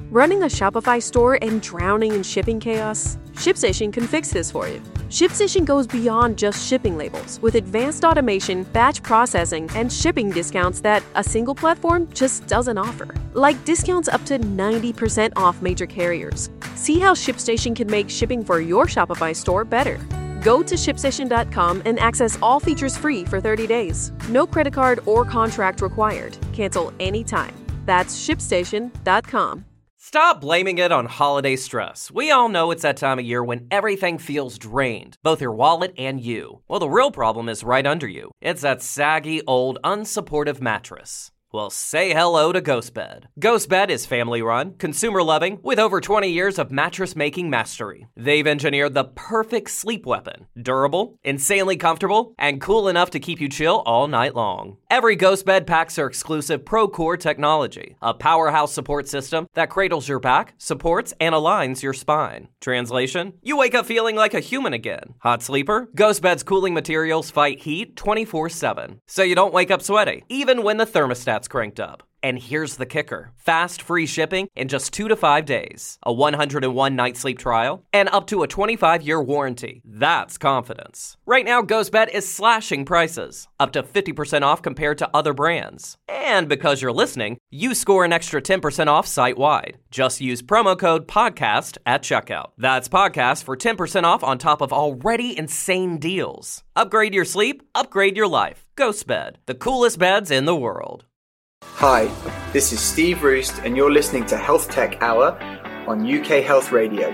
Running a Shopify store and drowning in shipping chaos? ShipStation can fix this for you. ShipStation goes beyond just shipping labels with advanced automation, batch processing, and shipping discounts that a single platform just doesn't offer. Like discounts up to 90% off major carriers. See how ShipStation can make shipping for your Shopify store better. Go to ShipStation.com and access all features free for 30 days. No credit card or contract required. Cancel anytime. That's ShipStation.com. Stop blaming it on holiday stress. We all know it's that time of year when everything feels drained, both your wallet and you. Well, the real problem is right under you. It's that saggy, old, unsupportive mattress. Well, say hello to GhostBed. GhostBed is family-run, consumer-loving, with over 20 years of mattress-making mastery. They've engineered the perfect sleep weapon. Durable, insanely comfortable, and cool enough to keep you chill all night long. Every GhostBed packs their exclusive ProCore technology, a powerhouse support system that cradles your back, supports, and aligns your spine. Translation? You wake up feeling like a human again. Hot sleeper? GhostBed's cooling materials fight heat 24/7, so you don't wake up sweaty, even when the thermostat's cranked up. And here's the kicker. Fast, free shipping in just 2 to 5 days, a 101-night sleep trial, and up to a 25-year warranty. That's confidence. Right now, GhostBed is slashing prices, up to 50% off compared to other brands. And because you're listening, you score an extra 10% off site-wide. Just use promo code PODCAST at checkout. That's PODCAST for 10% off on top of already insane deals. Upgrade your sleep, upgrade your life. GhostBed, the coolest beds in the world. Hi, this is Steve Roost, and you're listening to Health Tech Hour on UK Health Radio.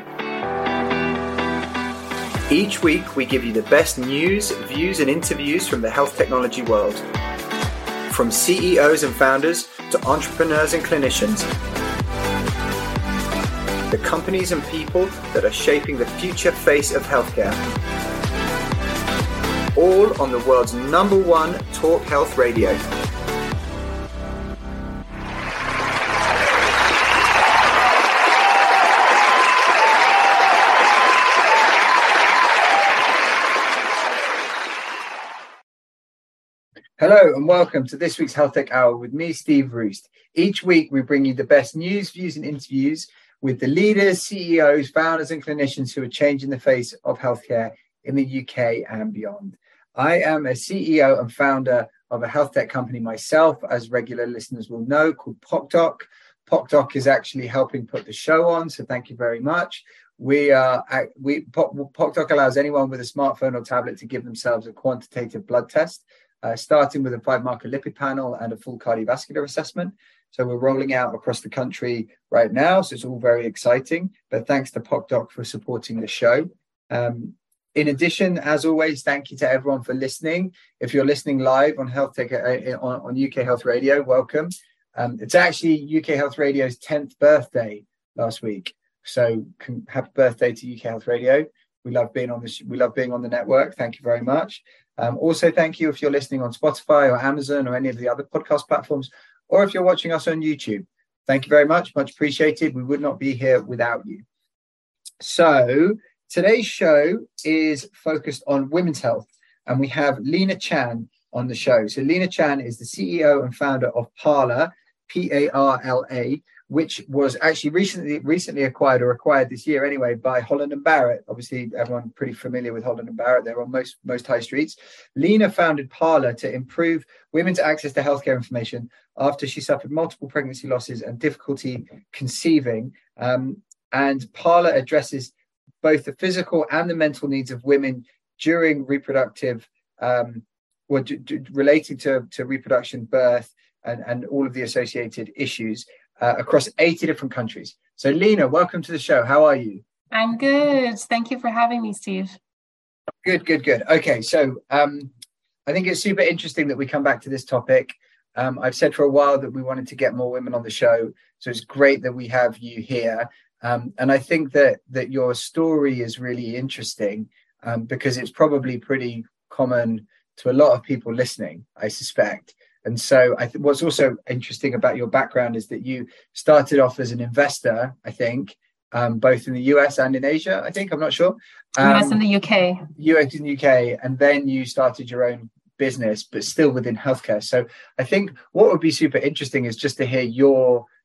Each week, we give you the best news, views, and interviews from the health technology world. From CEOs and founders to entrepreneurs and clinicians. The companies and people that are shaping the future face of healthcare. All on the world's #1 talk health radio. Hello and welcome to this week's Health Tech Hour with me, Steve Roost. Each week we bring you the best news, views and interviews with the leaders, CEOs, founders and clinicians who are changing the face of healthcare in the UK and beyond. I am a CEO and founder of a health tech company myself, as regular listeners will know, called PocDoc. PocDoc is actually helping put the show on, so thank you very much. PocDoc allows anyone with a smartphone or tablet to give themselves a quantitative blood test. Starting with a 5-marker lipid panel and a full cardiovascular assessment. So we're rolling out across the country right now. So it's all very exciting. But thanks to PocDoc for supporting the show. In addition, as always, thank you to everyone for listening. If you're listening live on Health Tech on UK Health Radio, welcome. It's actually UK Health Radio's 10th birthday last week. So happy birthday to UK Health Radio. We love being on we love being on the network. Thank you very much. Also, thank you if you're listening on Spotify or Amazon or any of the other podcast platforms, or if you're watching us on YouTube. Thank you very much. Much appreciated. We would not be here without you. So today's show is focused on women's health, and we have Lena Chan on the show. So Lena Chan is the CEO and founder of Parla, P-A-R-L-A, which was actually recently acquired this year anyway by Holland & Barrett. Obviously, everyone pretty familiar with Holland & Barrett. They're on most high streets. Lena founded Parla to improve women's access to healthcare information after she suffered multiple pregnancy losses and difficulty conceiving. And Parla addresses both the physical and the mental needs of women during reproductive, related to reproduction, birth, and all of the associated issues. Across 80 different countries. So Lena, welcome to the show. How are you? I'm good. Thank you for having me, Steve. Good. Okay, so I think it's super interesting that we come back to this topic. I've said for a while that we wanted to get more women on the show, so it's great that we have you here. And I think that your story is really interesting because it's probably pretty common to a lot of people listening, I suspect. And so I think what's also interesting about your background is that you started off as an investor, I think, both in the US and in Asia, I think, I'm not sure. US and the UK. US and UK, and then you started your own business, but still within healthcare. So I think what would be super interesting is just to hear your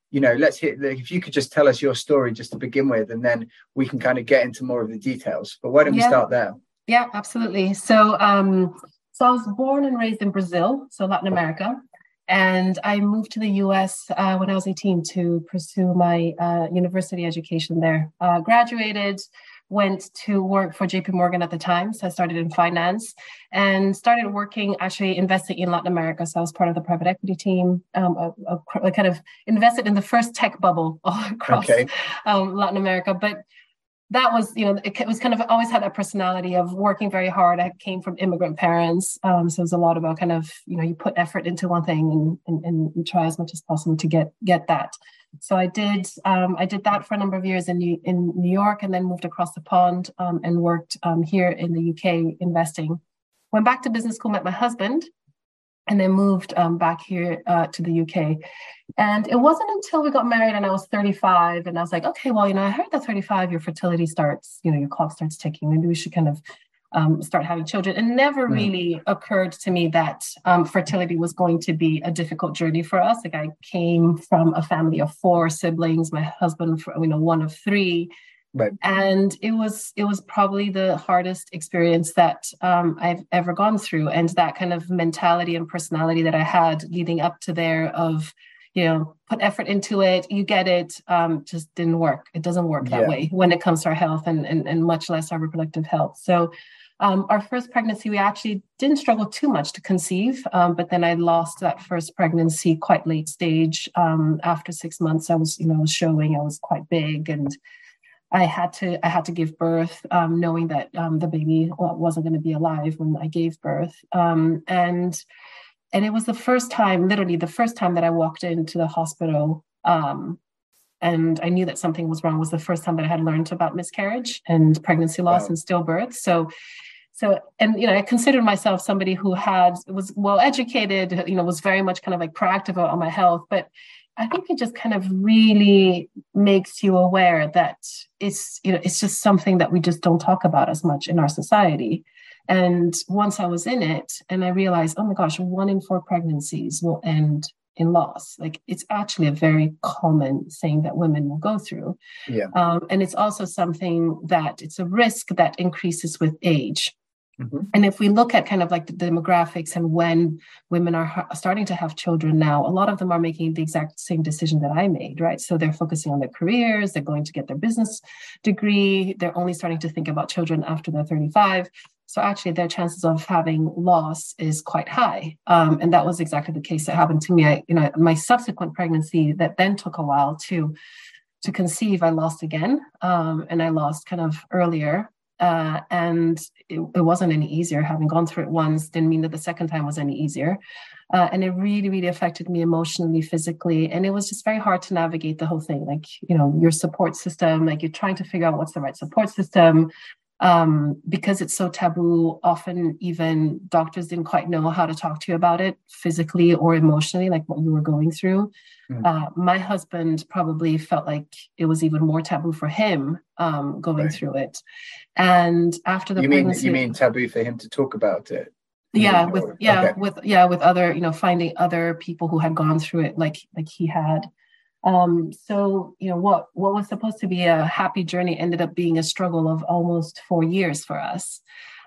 if you could just tell us your story just to begin with, and then we can kind of get into more of the details. But why don't we start there? Yeah, absolutely. So I was born and raised in Brazil, so Latin America. And I moved to the US when I was 18 to pursue my university education there. Graduated, went to work for JP Morgan at the time. So I started in finance and started working, actually investing in Latin America. So I was part of the private equity team. I kind of invested in the first tech bubble all across Latin America. But that was, it was kind of always had that personality of working very hard. I came from immigrant parents. So it was a lot about kind of, you put effort into one thing and you try as much as possible to get that. So I did that for a number of years in New York, and then moved across the pond and worked here in the UK investing. Went back to business school, met my husband, and then moved back here to the UK. And it wasn't until we got married and I was 35, and I was like, okay, well, I heard that 35, your fertility starts, your clock starts ticking. Maybe we should kind of start having children. It never really occurred to me that fertility was going to be a difficult journey for us. Like, I came from a family of 4 siblings, my husband, one of 3. Right. And it was probably the hardest experience that I've ever gone through. And that kind of mentality and personality that I had leading up to there of, put effort into it, you get it, just didn't work. It doesn't work that way when it comes to our health and much less our reproductive health. So our first pregnancy, we actually didn't struggle too much to conceive, but then I lost that first pregnancy quite late stage. After 6 months, I was showing, I was quite big, and I had to give birth, knowing that the baby wasn't going to be alive when I gave birth. And it was literally the first time that I walked into the hospital, and I knew that something was wrong. Was the first time that I had learned about miscarriage and pregnancy loss and stillbirth. So, I considered myself somebody who was well educated, was very much kind of like proactive on my health, but I think it just kind of really makes you aware that it's just something that we just don't talk about as much in our society. And once I was in it and I realized, oh my gosh, 1 in 4 pregnancies will end in loss. Like, it's actually a very common thing that women will go through. Yeah. And it's also something that it's a risk that increases with age. Mm-hmm. And if we look at kind of like the demographics and when women are starting to have children now, a lot of them are making the exact same decision that I made, right? So they're focusing on their careers, they're going to get their business degree, they're only starting to think about children after they're 35. So actually their chances of having loss is quite high. And that was exactly the case that happened to me. My subsequent pregnancy that then took a while to conceive, I lost again. And I lost kind of earlier. And it wasn't any easier. Having gone through it once didn't mean that the second time was any easier. And it really, really affected me emotionally, physically. And it was just very hard to navigate the whole thing. Like, your support system, like you're trying to figure out what's the right support system. Because it's so taboo, often even doctors didn't quite know how to talk to you about it physically or emotionally, like what you were going through. My husband probably felt like it was even more taboo for him going through it. And after the pregnancy, you mean taboo for him to talk about it? With other, finding other people who had gone through it like he had. So what was supposed to be a happy journey ended up being a struggle of almost 4 years for us.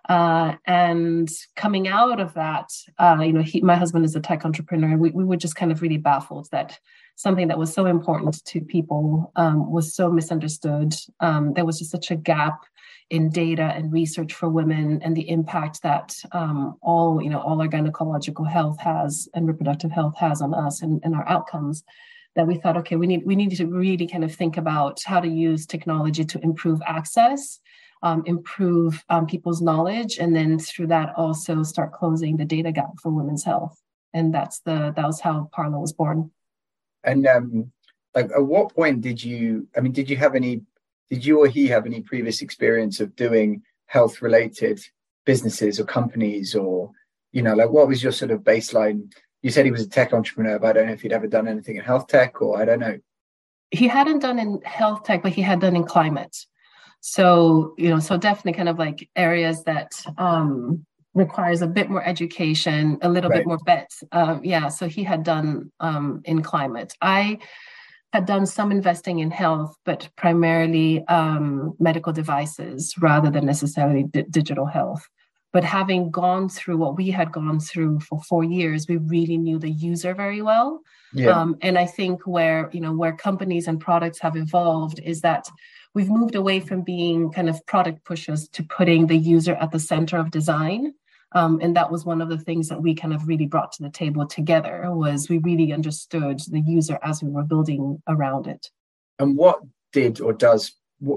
And coming out of that, my husband is a tech entrepreneur, and we were just kind of really baffled that something that was so important to people was so misunderstood. There was just such a gap in data and research for women, and the impact that all our gynecological health has and reproductive health has on us and our outcomes. That we thought, okay, we need to really kind of think about how to use technology to improve access, improve people's knowledge, and then through that also start closing the data gap for women's health. And that was how Parla was born. And at what point did you or he have any previous experience of doing health related businesses or companies, or what was your sort of baseline? You said he was a tech entrepreneur, but I don't know if he'd ever done anything in health tech, or I don't know. He hadn't done in health tech, but he had done in climate. So, so definitely kind of like areas that requires a bit more education, a little bit more bets. So he had done in climate. had done some investing in health, but primarily medical devices rather than necessarily digital health. But having gone through what we had gone through for 4 years, we really knew the user very well. Yeah. And I think where companies and products have evolved is that we've moved away from being kind of product pushers to putting the user at the center of design. And that was one of the things that we kind of really brought to the table together, was we really understood the user as we were building around it. And what did or does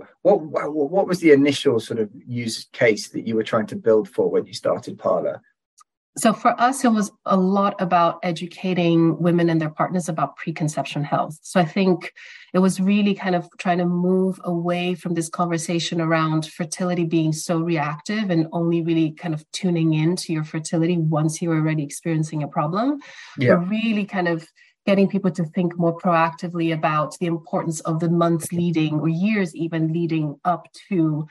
what was the initial sort of use case that you were trying to build for when you started Parlor? So for us, it was a lot about educating women and their partners about preconception health. So I think it was really kind of trying to move away from this conversation around fertility being so reactive and only really kind of tuning into your fertility once you're already experiencing a problem. Yeah. But really kind of getting people to think more proactively about the importance of the months leading, or years even leading up to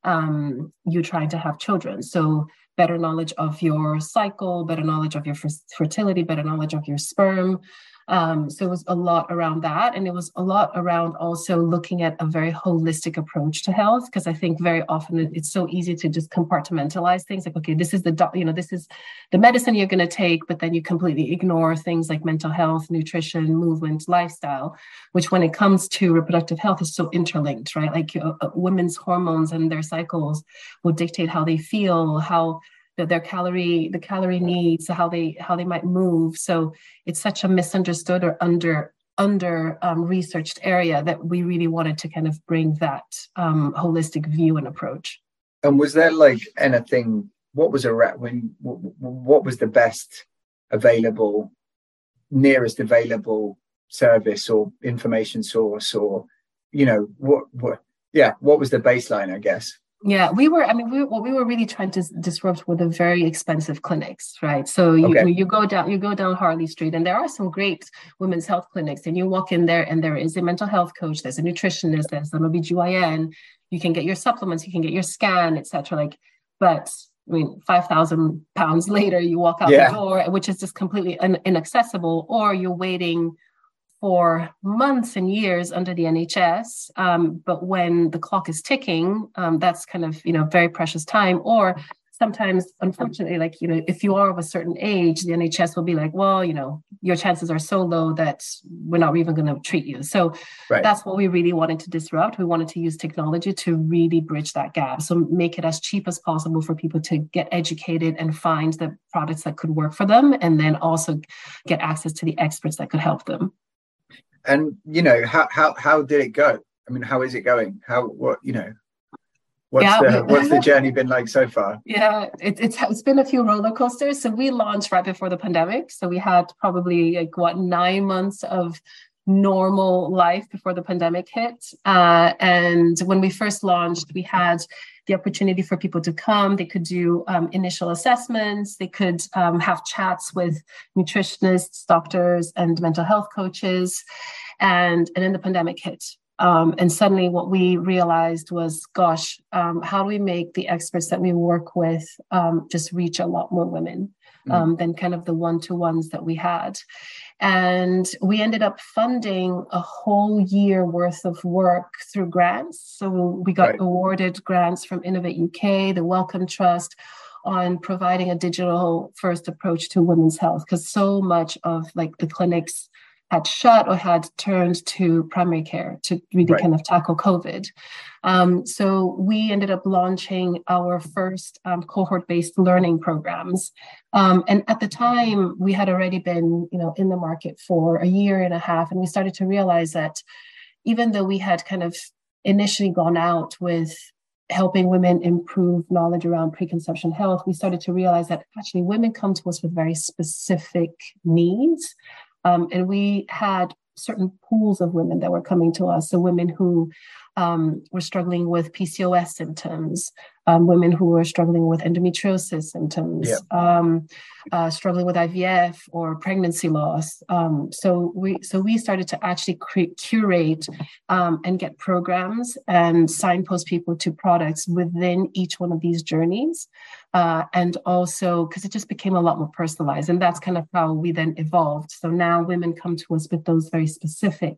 you trying to have children. So better knowledge of your cycle, better knowledge of your fertility, better knowledge of your sperm. So it was a lot around that. And it was a lot around also looking at a very holistic approach to health, because I think very often it's so easy to just compartmentalize things like, okay, this is this is the medicine you're going to take, but then you completely ignore things like mental health, nutrition, movement, lifestyle, which when it comes to reproductive health is so interlinked, right? Like women's hormones and their cycles will dictate how they feel, how the calorie needs, how they might move. So it's such a misunderstood or under researched area that we really wanted to kind of bring that holistic view and approach. And was there like anything? What was what was the best available, nearest available service or information source, or what was the baseline, I guess? Yeah, what we were really trying to disrupt were the very expensive clinics, right? So you go down Harley Street, and there are some great women's health clinics, and you walk in there and there is a mental health coach, there's a nutritionist, there's an OBGYN, you can get your supplements, you can get your scan, etc. But I mean, £5,000 later, you walk out the door, which is just completely inaccessible, or you're waiting for months and years under the NHS. But when the clock is ticking, that's kind of, very precious time. Or sometimes, unfortunately, if you are of a certain age, the NHS will be like, well, your chances are so low that we're not even going to treat you. So That's what we really wanted to disrupt. We wanted to use technology to really bridge that gap. So make it as cheap as possible for people to get educated and find the products that could work for them, and then also get access to the experts that could help them. And how did it go? I mean, how is it going? What's the journey been like so far? Yeah, it's been a few roller coasters. So we launched right before the pandemic. So we had probably 9 months of normal life before the pandemic hit. And when we first launched, we had the opportunity for people to come. They could do initial assessments. They could have chats with nutritionists, doctors, and mental health coaches. And then the pandemic hit. And suddenly what we realized was, gosh, how do we make the experts that we work with just reach a lot more women than kind of the one-to-ones that we had. And we ended up funding a whole year worth of work through grants. So we got awarded grants from Innovate UK, the Wellcome Trust, on providing a digital first approach to women's health, because so much of the clinics had shut or had turned to primary care to really kind of tackle COVID. So we ended up launching our first cohort-based learning programs. And at the time, we had already been, in the market for a year and a half. And we started to realize that even though we had kind of initially gone out with helping women improve knowledge around preconception health, we started to realize that actually women come to us with very specific needs. And we had certain pools of women that were coming to us. So women who were struggling with PCOS symptoms, women who were struggling with endometriosis symptoms, struggling with IVF or pregnancy loss. So we started to actually curate and get programs and signpost people to products within each one of these journeys. And also because it just became a lot more personalized. And that's kind of how we then evolved. So now women come to us with those very specific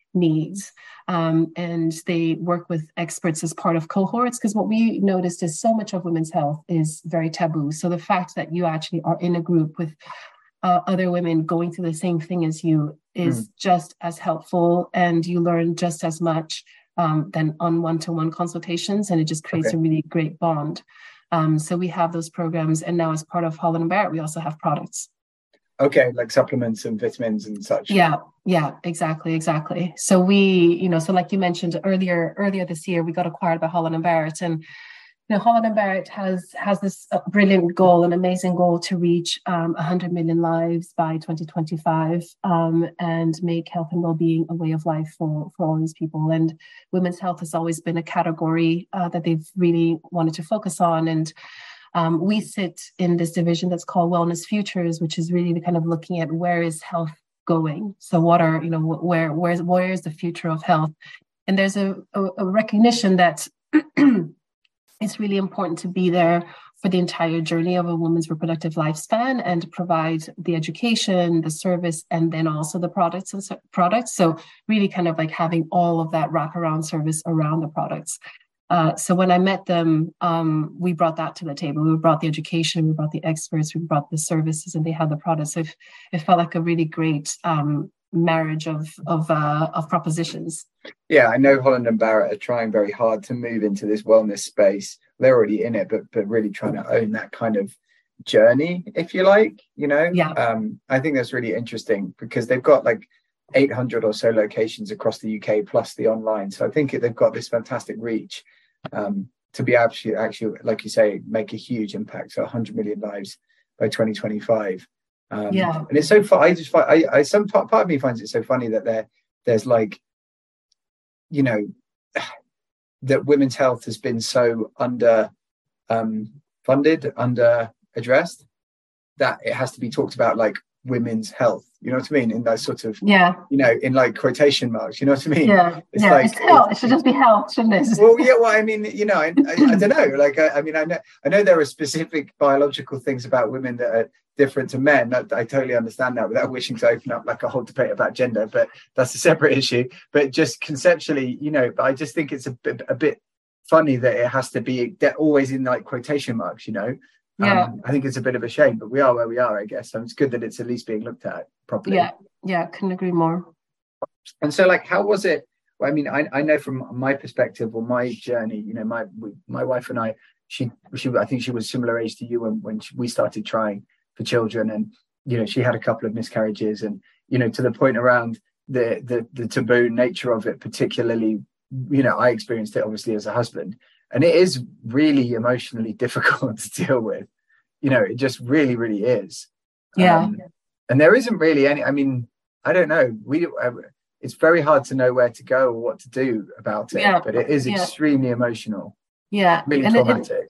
needs. And they work with experts as part of cohorts, because what we noticed is so much of women's health is very taboo. So the fact that you actually are in a group with other women going through the same thing as you is just as helpful, and you learn just as much than on one-to-one consultations, and it just creates a really great bond. So we have those programs, and now as part of Holland & Barrett, we also have products. Okay, like supplements and vitamins and such. Yeah, exactly. So we, so like you mentioned earlier this year, we got acquired by Holland & Barrett, and Holland & Barrett has this brilliant goal, an amazing goal, to reach 100 million lives by 2025, and make health and well-being a way of life for all these people. And women's health has always been a category that they've really wanted to focus on. And we sit in this division that's called Wellness Futures, which is really kind of looking at where is health going. So what are, where is the future of health? And there's a recognition that it's really important to be there for the entire journey of a woman's reproductive lifespan and provide the education, the service, and then also the products. So really kind of like having all of that wraparound service around the products. So when I met them, we brought that to the table. We brought the education, we brought the experts, we brought the services, and they had the products. So it felt like a really great marriage of propositions. Yeah, I know Holland & Barrett are trying very hard to move into this wellness space. They're already in it, but really trying to own that kind of journey, if you like, Yeah. I think that's really interesting because they've got like 800 or so locations across the UK plus the online. So I think they've got this fantastic reach to be actually, like you say, make a huge impact. So 100 million lives by 2025. And it's so fun. I just find some part of me finds it so funny that there's like, that women's health has been so under funded, under addressed, that it has to be talked about like women's health. You know what I mean? In that sort of, in like quotation marks, you know what I mean? Yeah. It's like, it's health. It should just be health, shouldn't it? Well, yeah, well, I mean, I don't know. Like, I know there are specific biological things about women that are different to men. I totally understand that without wishing to open up like a whole debate about gender, but that's a separate issue. But just conceptually, I just think it's a bit funny that it has to be always in like quotation marks, I think it's a bit of a shame, but we are where we are, I guess. So it's good that it's at least being looked at properly. Yeah, couldn't agree more. And so, like, how was it? Well, I mean, I know from my perspective or my journey, my wife and I, she I think she was similar age to you when we started trying for children, and she had a couple of miscarriages, and to the point around the taboo nature of it, particularly, I experienced it obviously as a husband. And it is really emotionally difficult to deal with. It just really, really is. Yeah. And there isn't really any, I don't know. It's very hard to know where to go or what to do about it, but it is extremely emotional. Yeah. Really traumatic.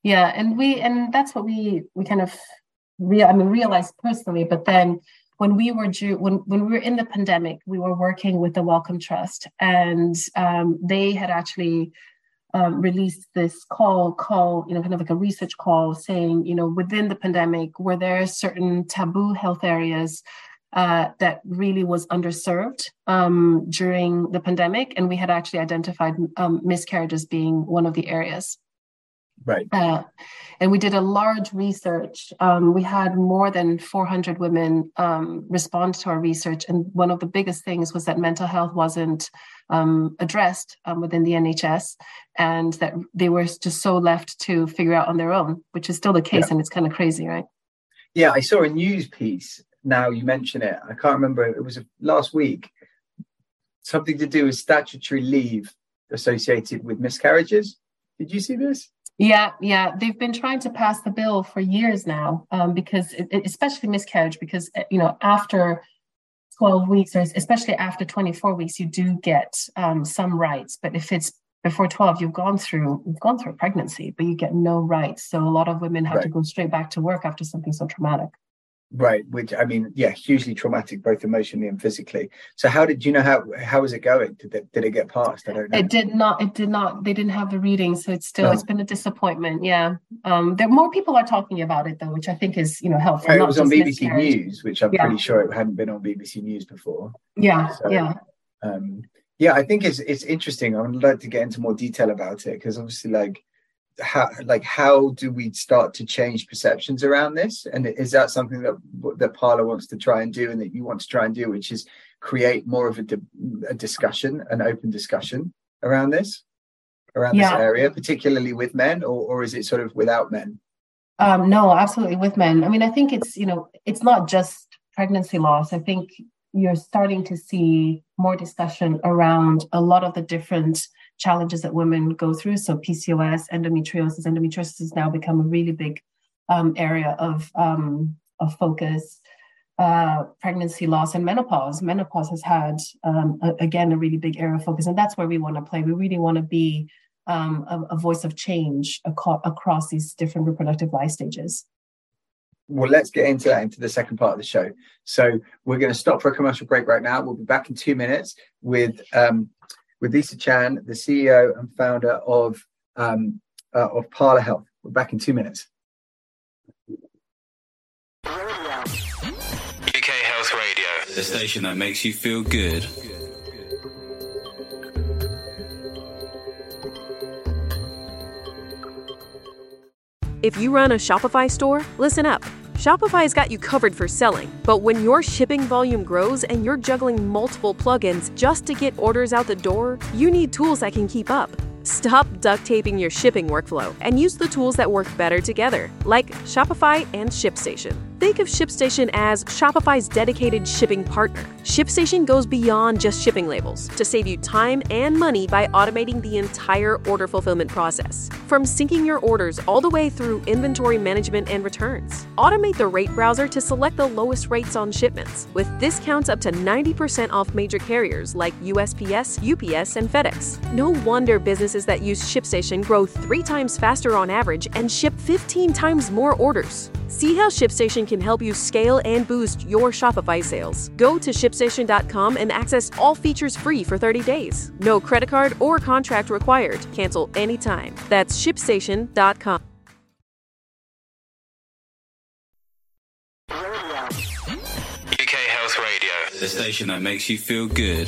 And that's what we kind of realized personally, but then when we were when we were in the pandemic, we were working with the Wellcome Trust, and they had actually released this call, kind of like a research call saying, within the pandemic, were there certain taboo health areas that really was underserved during the pandemic. And we had actually identified miscarriages being one of the areas. Right. And we did a large research. We had more than 400 women respond to our research. And one of the biggest things was that mental health wasn't addressed within the NHS, and that they were just so left to figure out on their own, which is still the case. And it's kind of crazy, right? Yeah, I saw a news piece. Now you mention it. I can't remember. It was last week. Something to do with statutory leave associated with miscarriages. Did you see this? Yeah. They've been trying to pass the bill for years now, because especially miscarriage, because, after 12 weeks, or especially after 24 weeks, you do get some rights. But if it's before 12, you've gone through a pregnancy, but you get no rights. So a lot of women have to go straight back to work after something so traumatic. Right, which hugely traumatic, both emotionally and physically. So how was it going? Did it get passed? I don't know. It did not. They didn't have the reading, so it's been a disappointment. Yeah, there more people are talking about it though, which I think is helpful. It was on BBC News, which I'm pretty sure it hadn't been on BBC News before. Yeah, so, yeah. Yeah, I think it's interesting. I would like to get into more detail about it because obviously, how do we start to change perceptions around this? And is that something that Parler wants to try and do, and that you want to try and do, which is create more of a discussion, an open discussion around this area, particularly with men, or is it sort of without men? No, absolutely with men. I mean, I think it's not just pregnancy loss. I think you're starting to see more discussion around a lot of the different challenges that women go through. So PCOS, endometriosis. Endometriosis has now become a really big area of focus. Pregnancy loss and menopause. Menopause has had, again, a really big area of focus. And that's where we want to play. We really want to be a voice of change across these different reproductive life stages. Well, let's get into the second part of the show. So we're going to stop for a commercial break right now. We'll be back in 2 minutes with Lisa Chan, the CEO and founder of Parler Health. We're back in 2 minutes. UK Health Radio, the station that makes you feel good. If you run a Shopify store, listen up. Shopify's got you covered for selling, but when your shipping volume grows and you're juggling multiple plugins just to get orders out the door, you need tools that can keep up. Stop duct taping your shipping workflow and use the tools that work better together, like Shopify and ShipStation. Think of ShipStation as Shopify's dedicated shipping partner. ShipStation goes beyond just shipping labels to save you time and money by automating the entire order fulfillment process. From syncing your orders all the way through inventory management and returns. Automate the rate browser to select the lowest rates on shipments, with discounts up to 90% off major carriers like USPS, UPS, and FedEx. No wonder businesses that use ShipStation grow 3 times faster on average and ship 15 times more orders. See how ShipStation can help you scale and boost your Shopify sales. Go to ShipStation.com and access all features free for 30 days. No credit card or contract required. Cancel anytime. That's ShipStation.com. UK Health Radio, the station that makes you feel good.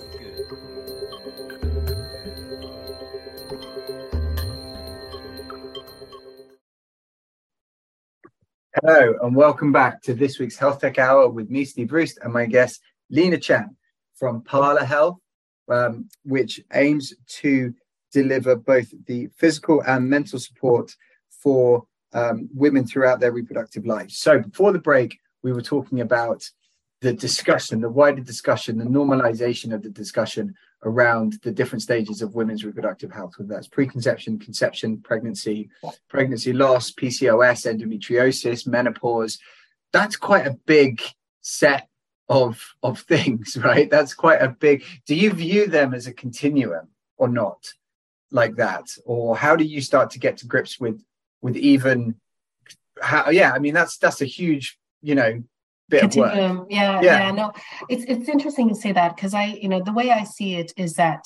Hello, and welcome back to this week's Health Tech Hour with me, Steve Roost, and my guest, Lina Chan from Parler Health, which aims to deliver both the physical and mental support for women throughout their reproductive lives. So before the break, we were talking about the discussion, the wider discussion, the normalization of the discussion around the different stages of women's reproductive health, whether that's preconception, conception, pregnancy loss, PCOS, endometriosis, menopause. That's quite a big set of things, right? That's quite a big. Do you view them as a continuum or not, like that? Or how do you start to get to grips with even how? Yeah, I mean that's a huge, bit Continuum. of work. Yeah. No, it's interesting to say that because the way I see it is that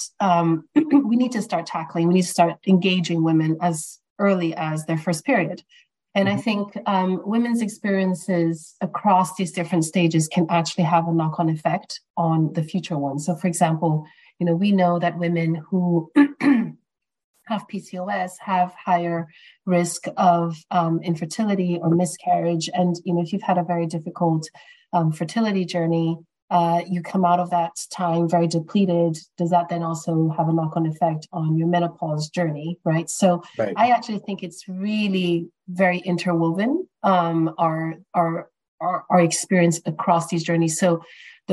we need to start engaging women as early as their first period. And I think women's experiences across these different stages can actually have a knock-on effect on the future ones. So for example, we know that women who have PCOS have higher risk of infertility or miscarriage. And, if you've had a very difficult fertility journey, you come out of that time very depleted. Does that then also have a knock-on effect on your menopause journey, right? So right. I actually think it's really very interwoven, our experience across these journeys. So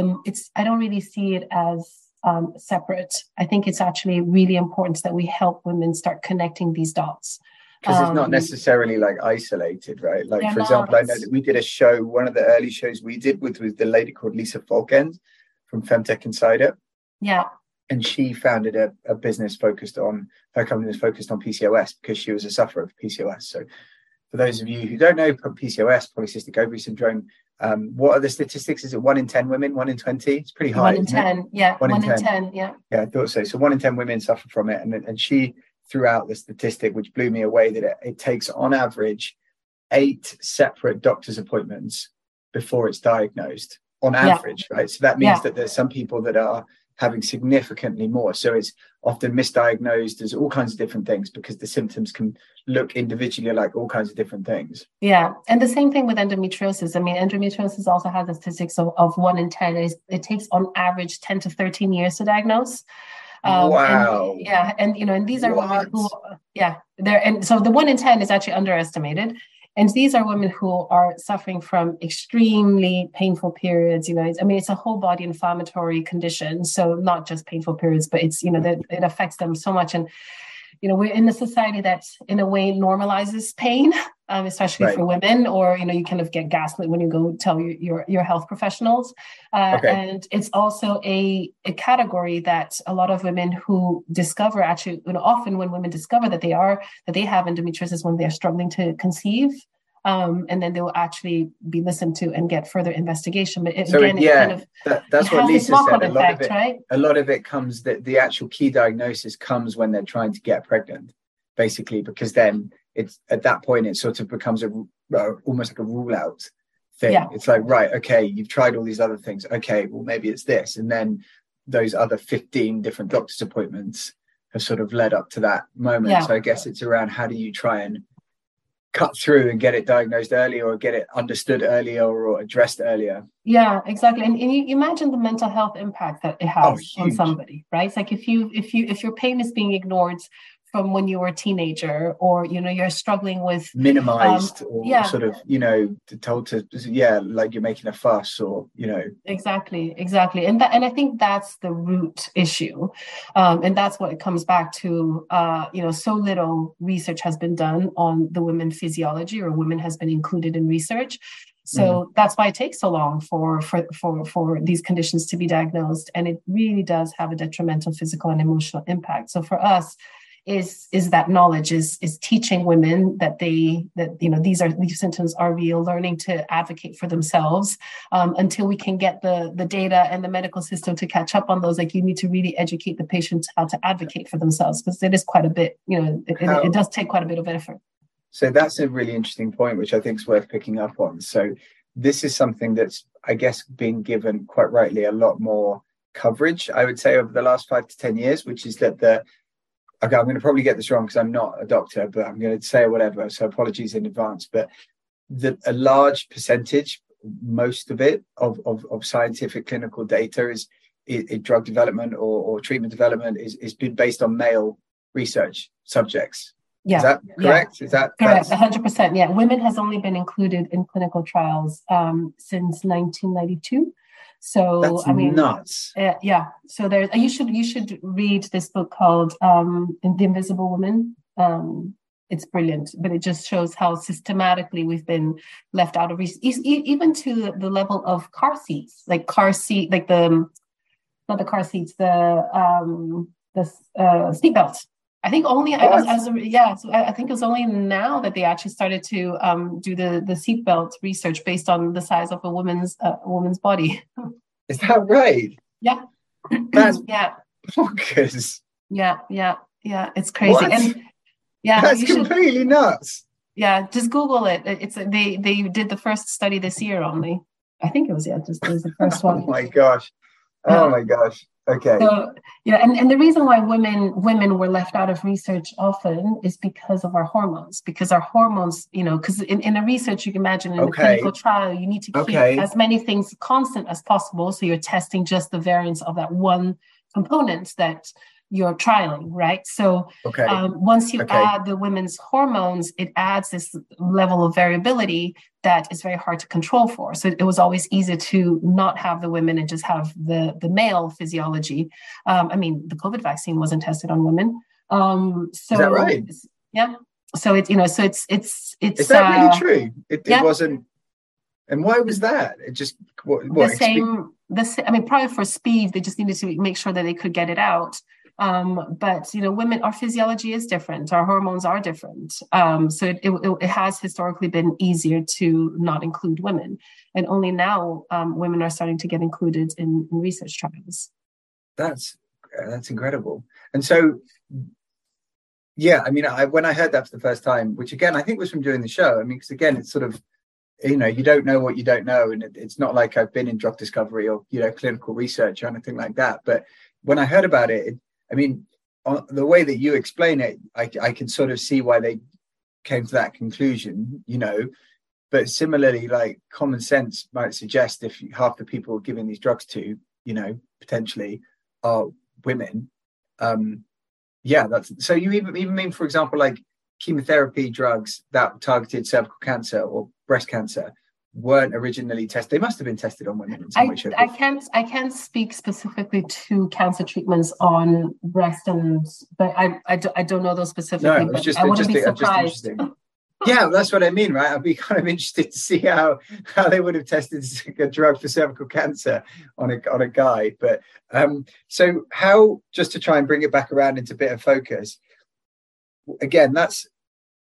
I don't really see it as separate. I think it's actually really important that we help women start connecting these dots. Because it's not necessarily isolated, right? For example, I know that we did a show, one of the early shows we did with the lady called Lisa Falkend from Femtech Insider. Yeah. And she founded a business her company was focused on PCOS because she was a sufferer of PCOS. So for those of you who don't know, PCOS, polycystic ovary syndrome, what are the statistics? Is it 1 in 10 women, 1 in 20? It's pretty high. 1 in 10, yeah. 1 in 10, yeah. Yeah, I thought so. So 1 in 10 women suffer from it. And she threw out the statistic, which blew me away, that it takes on average 8 separate doctor's appointments before it's diagnosed, on average, right? So that means that there's some people that are having significantly more. So it's often misdiagnosed as all kinds of different things because the symptoms can look individually like all kinds of different things. Yeah. And the same thing with endometriosis. I mean, endometriosis also has a statistics of 1 in 10. It takes on average 10 to 13 years to diagnose. Wow. And these are women who, and so the 1 in 10 is actually underestimated. And these are women who are suffering from extremely painful periods. It's a whole body inflammatory condition. So not just painful periods, but it's, that it affects them so much. And, we're in a society that in a way normalizes pain, especially for women, or, you kind of get gaslit when you go tell your health professionals. And it's also a category that a lot of women who discover actually, often when women discover that they have endometriosis when they're struggling to conceive, and then they will actually be listened to and get further investigation. But that's what Lisa said. A lot of it comes that the actual key diagnosis comes when they're trying to get pregnant, basically, because then it's at that point it sort of becomes almost like a rule out thing. Yeah. It's like, right, okay, you've tried all these other things. Okay, well, maybe it's this. And then those other 15 different doctor's appointments have sort of led up to that moment. Yeah. So I guess it's around how do you try and cut through and get it diagnosed earlier or get it understood earlier or addressed earlier. Yeah, exactly. And you imagine the mental health impact that it has on somebody, right? It's like if your pain is being ignored from when you were a teenager, or you're struggling with minimized, or sort of told to like you're making a fuss, or exactly, and I think that's the root issue, and that's what it comes back to. So little research has been done on the women physiology, or women has been included in research. So that's why it takes so long for these conditions to be diagnosed, and it really does have a detrimental physical and emotional impact. So for us, is that knowledge, is teaching women that these symptoms are real, learning to advocate for themselves, until we can get the data and the medical system to catch up on those. Like, you need to really educate the patients how to advocate for themselves, because it is quite a bit, it does take quite a bit of effort. So that's a really interesting point, which I think is worth picking up on. So this is something that's, I guess, been given quite rightly a lot more coverage, I would say, over the last 5 to 10 years, which is that I'm going to probably get this wrong because I'm not a doctor, but I'm going to say whatever. So apologies in advance. But a large percentage, most of it, of scientific clinical data is drug development or treatment development is been based on male research subjects. Yeah. Is that correct? Yeah. Is that correct? 100%. Yeah. Women has only been included in clinical trials since 1992. So that's nuts. So there's you should read this book called The Invisible Woman. It's brilliant, but it just shows how systematically we've been left out of research, even to the level of car seats, not the car seats, the seatbelts. I think only so I think it was only now that they actually started to do the seatbelt research based on the size of a woman's body. Is that right? Yeah. That's bonkers. Yeah. It's crazy. What? And that's completely nuts. Yeah, just Google it. It's they did the first study this year only. I think it was the first one. Oh my gosh. Okay. So, and the reason why women were left out of research often is because of our hormones. Because our hormones, because in a research, you can imagine in a clinical trial, you need to keep as many things constant as possible. So you're testing just the variance of that one component that you're trialing, right? So once you add the women's hormones, it adds this level of variability that is very hard to control for. So it was always easy to not have the women and just have the male physiology. The COVID vaccine wasn't tested on women. So is that right? Yeah. So it's it's. Is that really true? It wasn't. And why was that? It just the same. Probably for speed, they just needed to make sure that they could get it out. But women, our physiology is different. Our hormones are different. So it has historically been easier to not include women, and only now women are starting to get included in research trials. That's incredible. And so, when I heard that for the first time, which again I think was from doing the show. Because again, it's sort of, you don't know what you don't know, and it's not like I've been in drug discovery or clinical research or anything like that. But when I heard about it, I mean, the way that you explain it, I can sort of see why they came to that conclusion, but similarly, like common sense might suggest if half the people we're giving these drugs to, potentially are women. That's so you even mean, for example, like chemotherapy drugs that targeted cervical cancer or breast cancer weren't originally tested. They must have been tested on women in some way, shape, I can't speak specifically to cancer treatments on breast, but I don't know those specifically. No, but I wouldn't be surprised. Yeah, that's what I mean, right? I'd be kind of interested to see how they would have tested a drug for cervical cancer on a guy. But so how, just to try and bring it back around into a bit of focus, again, does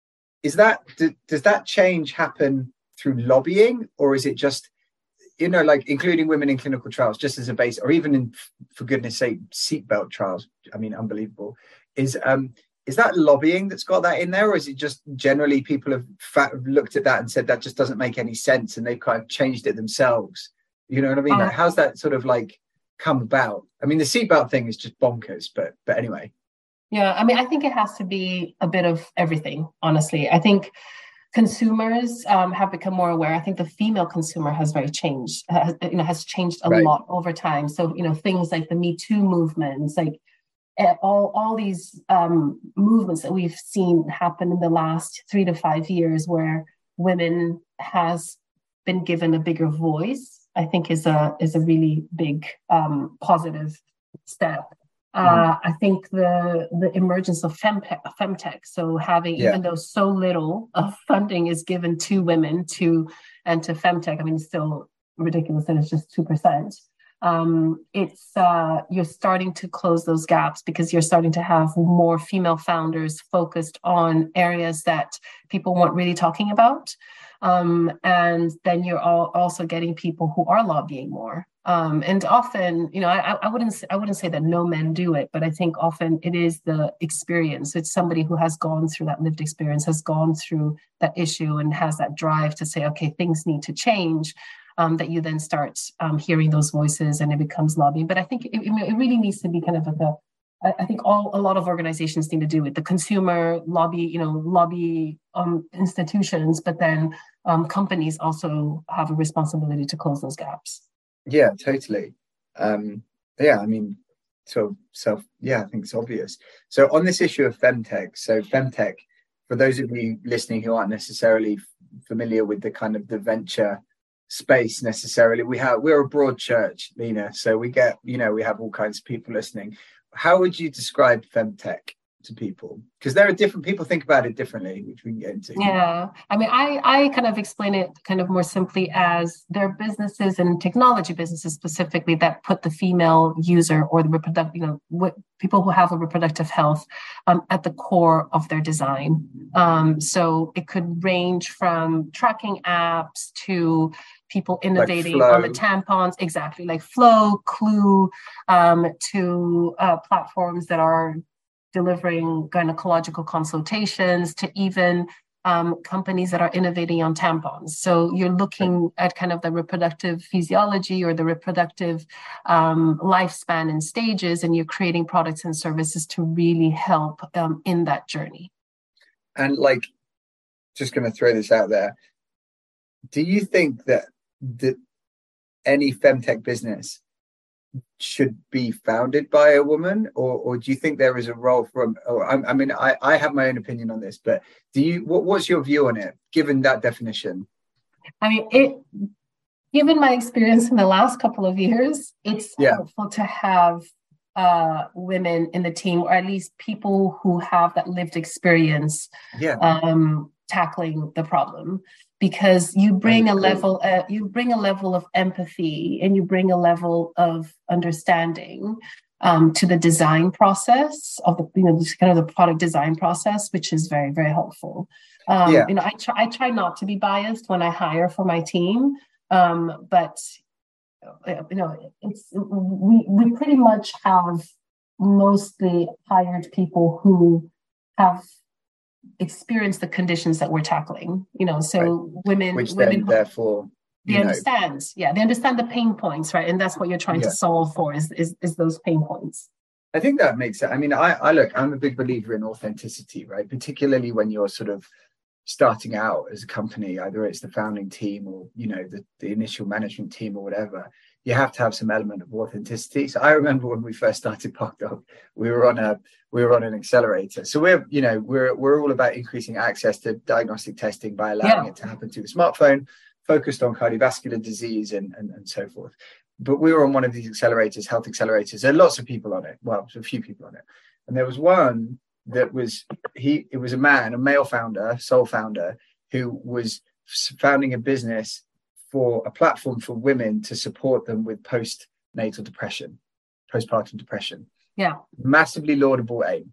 that change happen through lobbying, or is it just, like including women in clinical trials just as a base, or even in, for goodness sake, seatbelt trials? I mean, unbelievable. Is that lobbying that's got that in there, or is it just generally people have looked at that and said that just doesn't make any sense and they've kind of changed it themselves? You know what I mean? Like, how's that sort of like come about? I mean, the seatbelt thing is just bonkers, but anyway. Yeah, I mean, I think it has to be a bit of everything, honestly. I think consumers have become more aware. I think the female consumer has changed a lot over time. So, things like the Me Too movements, like all these movements that we've seen happen in the last 3 to 5 years, where women has been given a bigger voice, I think is a really big positive step. I think the emergence of femtech, so having, even though so little of funding is given to women to femtech, I mean, it's still ridiculous that it's just 2%. You're starting to close those gaps because you're starting to have more female founders focused on areas that people weren't really talking about. And then you're also getting people who are lobbying more. And often, I wouldn't say that no men do it, but I think often it is the experience. It's somebody who has gone through that lived experience, has gone through that issue, and has that drive to say, okay, things need to change. That you then start hearing those voices, and it becomes lobbying. But I think it really needs to be kind of I think a lot of organizations need to do it. The consumer lobby, lobby institutions, but then companies also have a responsibility to close those gaps. Yeah, totally. I mean, I think it's obvious. So on this issue of femtech, for those of you listening who aren't necessarily familiar with the kind of the venture space necessarily, we're a broad church, Lena, so we have all kinds of people listening. How would you describe femtech to people? Because there are different people think about it differently, which we can get into. Yeah, I mean, I kind of explain it kind of more simply as there are businesses and technology businesses specifically that put the female user or the reproductive, people who have a reproductive health at the core of their design. So it could range from tracking apps to people innovating on the tampons, exactly, like Flow, Clue, to platforms that are delivering gynecological consultations, to even companies that are innovating on tampons. So you're looking at kind of the reproductive physiology or the reproductive lifespan and stages, and you're creating products and services to really help in that journey. And just going to throw this out there. Do you think that any femtech business should be founded by a woman, or do you think there is a role for? I have my own opinion on this, but what's your view on it, given that definition? I mean, given my experience in the last couple of years, it's helpful to have women in the team, or at least people who have that lived experience tackling the problem. Because you bring a level of empathy, and you bring a level of understanding to the design process of the product design process, which is very, very helpful. I try not to be biased when I hire for my team, but we pretty much have mostly hired people who have experience the conditions that we're tackling, women, therefore they understand the pain points, right? And that's what you're trying to solve for is those pain points. I think that makes it. I mean, I look, I'm a big believer in authenticity, right? Particularly when you're sort of starting out as a company, either it's the founding team or, you know, the initial management team or whatever, you have to have some element of authenticity. So I remember when we first started ParkDog, we were on an accelerator. So we're all about increasing access to diagnostic testing by allowing it to happen through the smartphone, focused on cardiovascular disease and so forth. But we were on one of these accelerators, health accelerators. There are lots of people on it. Well, a few people on it. And there was one that was, it was a man, a male founder, sole founder, who was founding a business for a platform for women to support them with postpartum depression. Yeah. Massively laudable aim,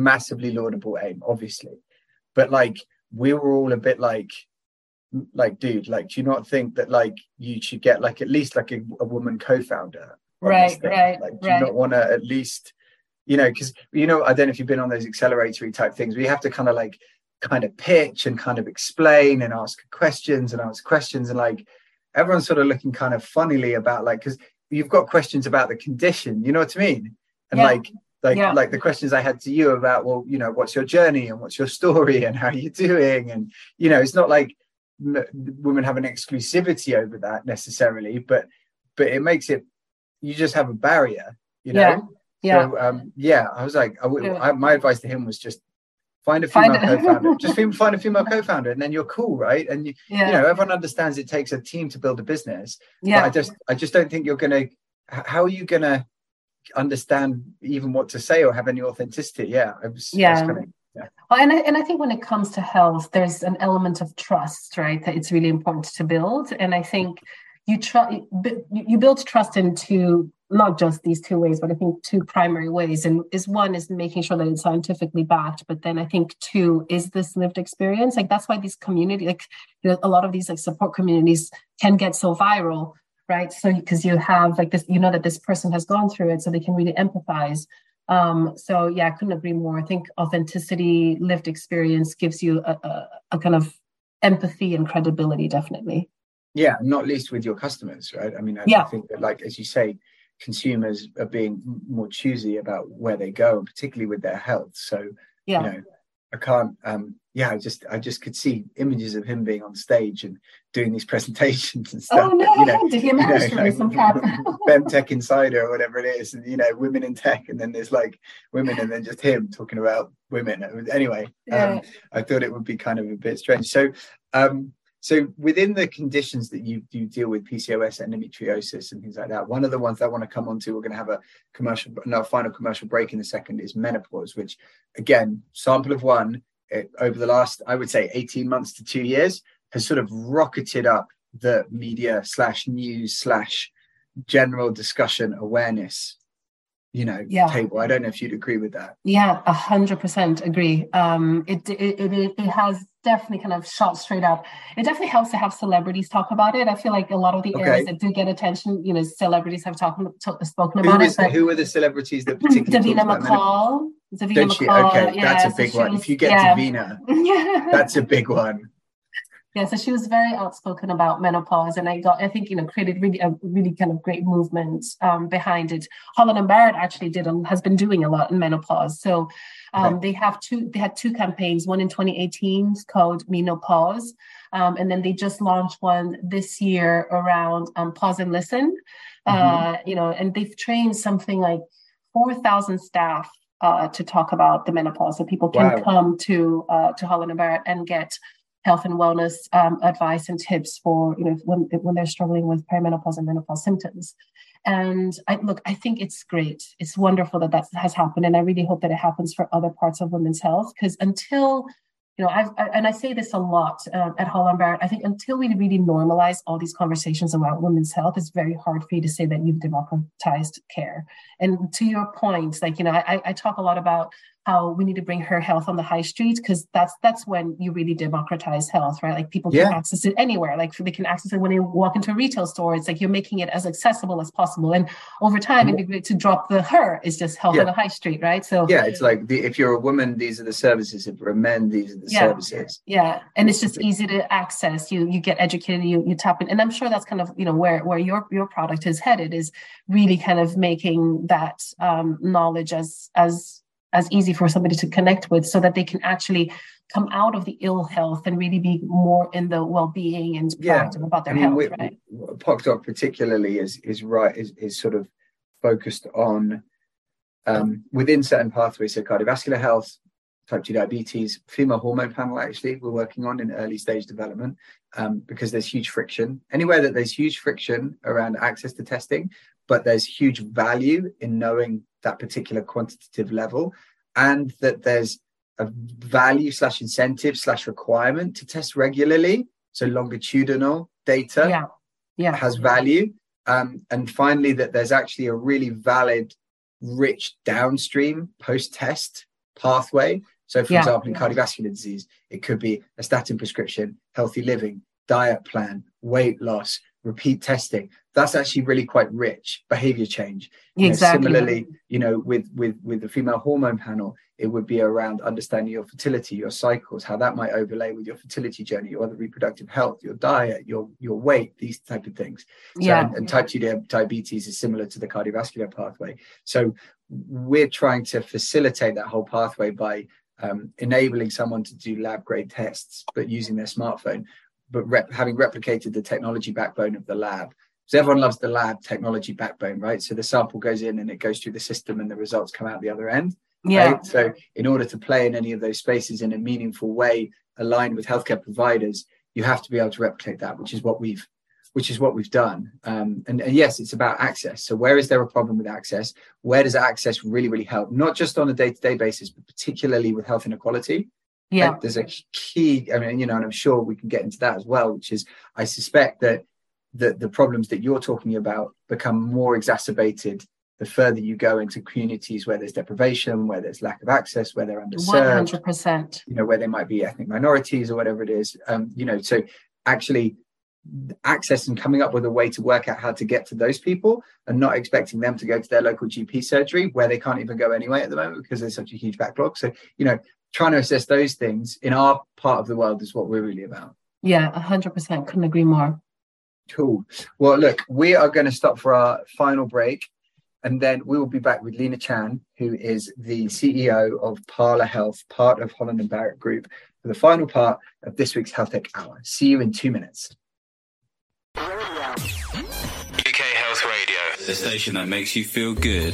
obviously. But like, we were all a bit like, dude, like, do you not think that like you should get like at least like a woman co-founder? Right. Like, do you not want to at least, you know, because, you know, I don't know if you've been on those acceleratory type things where you have to kind of pitch and kind of explain and ask questions and like everyone's sort of looking kind of funnily about like, because you've got questions about the condition, you know what I mean? And like the questions I had to you about, well, you know, what's your journey and what's your story and how are you doing? And, you know, it's not like women have an exclusivity over that necessarily, but it makes it, you just have a barrier, you know? So, I was like, my advice to him was just find a female co-founder. Just find a female co-founder, and then you're cool, right? And you know, everyone understands it takes a team to build a business. Yeah. But I just don't think you're gonna. How are you gonna understand even what to say or have any authenticity? Well, and I think when it comes to health, there's an element of trust, right? That it's really important to build, and I think you build trust into not just these two ways, but I think two primary ways. And one is making sure that it's scientifically backed. But then I think two is this lived experience. Like that's why these community, like, you know, a lot of these like support communities can get so viral, right? So because you have like this, you know, that this person has gone through it, so they can really empathize. I couldn't agree more. I think authenticity, lived experience gives you a kind of empathy and credibility, definitely. Yeah, not least with your customers, right? I mean, I think that, like, as you say, consumers are being more choosy about where they go, and particularly with their health. So, you know, I can't, I just could see images of him being on stage and doing these presentations and stuff. Oh, no, you know, did he manage to raise some cap? Femtech Insider or whatever it is, and, you know, women in tech, and then there's like women, and then just him talking about women. Anyway, I thought it would be kind of a bit strange. So within the conditions that you deal with, PCOS, endometriosis, and things like that, one of the ones that I want to come on to, we're going to have a final commercial break in a second, is menopause, which, again, sample of one, over the last, I would say, 18 months to 2 years, has sort of rocketed up the media /news/ general discussion awareness, you know, table. I don't know if you'd agree with that. Yeah, 100% agree. It has definitely kind of shot straight up. It definitely helps to have celebrities talk about it. I feel like a lot of the areas that do get attention, you know, celebrities have spoken about it. Who are the celebrities that particularly Davina McCall. Okay, that's a big one. If you get Davina, that's a big one. Yeah, so she was very outspoken about menopause, and I think, you know, created a really kind of great movement behind it. Holland & Barrett actually has been doing a lot in menopause. So they had two campaigns, one in 2018 called Menopause, and then they just launched one this year around Pause and Listen. You know, and they've trained something like 4,000 staff to talk about the menopause, so people can come to Holland & Barrett and get health and wellness advice and tips for, you know, when they're struggling with perimenopause and menopause symptoms. And I think it's great. It's wonderful that has happened. And I really hope that it happens for other parts of women's health, because until, you know, I say this a lot at Holland & Barrett, I think until we really normalize all these conversations about women's health, it's very hard for you to say that you've democratized care. And to your point, like, you know, I talk a lot about how we need to bring her health on the high street, because that's when you really democratize health, right? Like people can access it anywhere. Like they can access it when they walk into a retail store. It's like you're making it as accessible as possible. And over time, it'd be great to drop the her. It's just health on the high street, right? So it's like if you're a woman, these are the services. If you're a man, these are the services. Yeah, and it's just easy to access. You get educated. You tap in, and I'm sure that's kind of where your product is headed, is really kind of making that knowledge as easy for somebody to connect with, so that they can actually come out of the ill health and really be more in the well-being and proactive about their health, right? PocDoc particularly is sort of focused on within certain pathways, so cardiovascular health, type 2 diabetes, female hormone panel, actually, we're working on in early stage development, because there's huge friction. Anywhere that there's huge friction around access to testing, but there's huge value in knowing that particular quantitative level, and that there's a value / incentive / requirement to test regularly. So longitudinal data has value. And finally, that there's actually a really valid, rich downstream post-test pathway. So for example, in cardiovascular disease, it could be a statin prescription, healthy living, diet plan, weight loss, repeat testing. That's actually really quite rich behavior change. Similarly, with the female hormone panel, it would be around understanding your fertility, your cycles, how that might overlay with your fertility journey, your other reproductive health, your diet, your weight, these type of things. And type 2 diabetes is similar to the cardiovascular pathway. So we're trying to facilitate that whole pathway by enabling someone to do lab grade tests, but using their smartphone, but having replicated the technology backbone of the lab. So everyone loves the lab technology backbone, right? So the sample goes in and it goes through the system and the results come out the other end. Right? So in order to play in any of those spaces in a meaningful way, aligned with healthcare providers, you have to be able to replicate that, which is what we've done. And yes, it's about access. So where is there a problem with access? Where does access really, really help? Not just on a day-to-day basis, but particularly with health inequality. Like there's a key, and I'm sure we can get into that as well, which is, I suspect that the problems that you're talking about become more exacerbated the further you go into communities where there's deprivation, where there's lack of access, where they're underserved, 100%, where they might be ethnic minorities or whatever it is. So actually access and coming up with a way to work out how to get to those people and not expecting them to go to their local GP surgery where they can't even go anyway at the moment because there's such a huge backlog. So, trying to assess those things in our part of the world is what we're really about. 100%. Couldn't agree more. Cool. Well, look, we are going to stop for our final break, and then we will be back with Lena Chan, who is the CEO of Parla Health, part of Holland & Barrett Group, for the final part of this week's Health Tech Hour. See you in 2 minutes. UK Health Radio, the station that makes you feel good.